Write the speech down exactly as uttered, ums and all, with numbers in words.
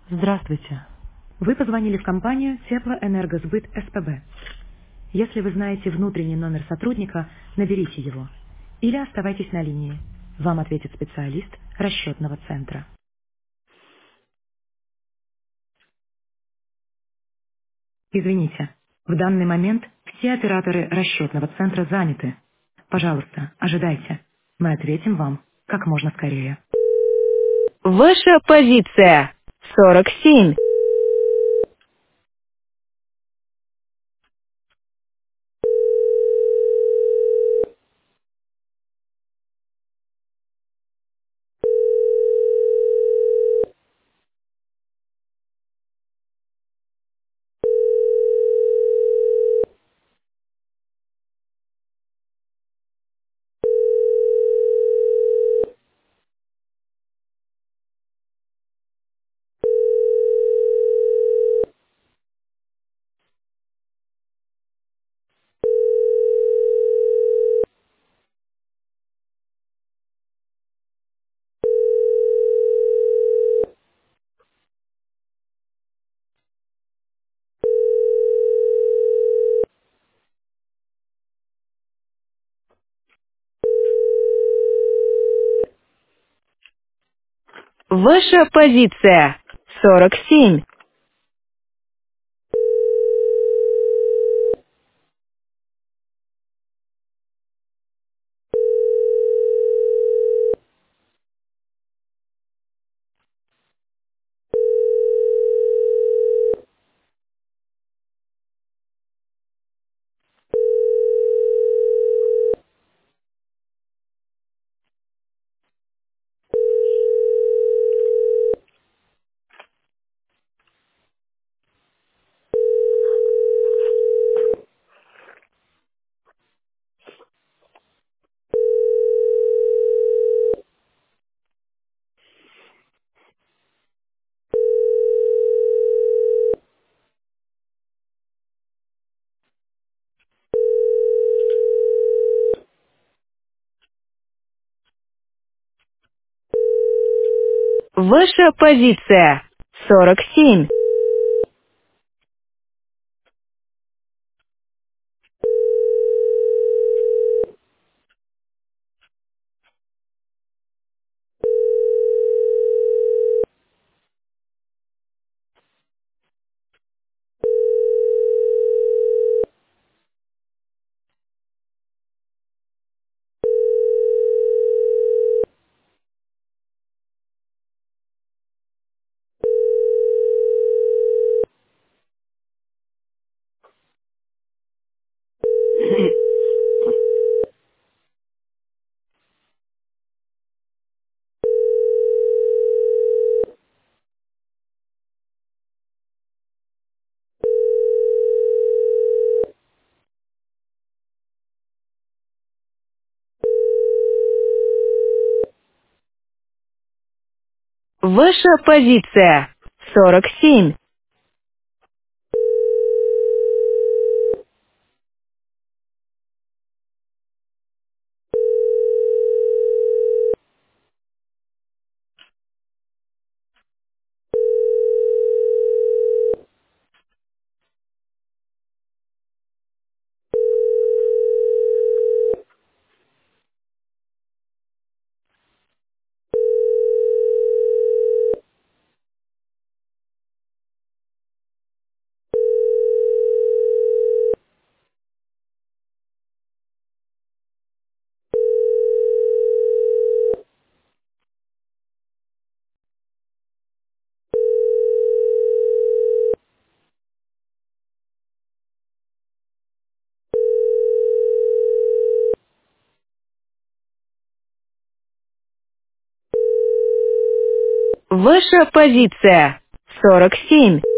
Здравствуйте. Вы позвонили в компанию Теплоэнергосбыт СПБ. Если вы знаете внутренний номер сотрудника, наберите его. Или оставайтесь на линии. Вам ответит специалист расчетного центра. Извините, в данный момент все операторы расчетного центра заняты. Пожалуйста, ожидайте. Мы ответим вам как можно скорее. Ваша позиция сорок семь. Ваша позиция сорок семь. Ваша позиция сорок семь. Ваша позиция сорок семь. Ваша позиция сорок семь.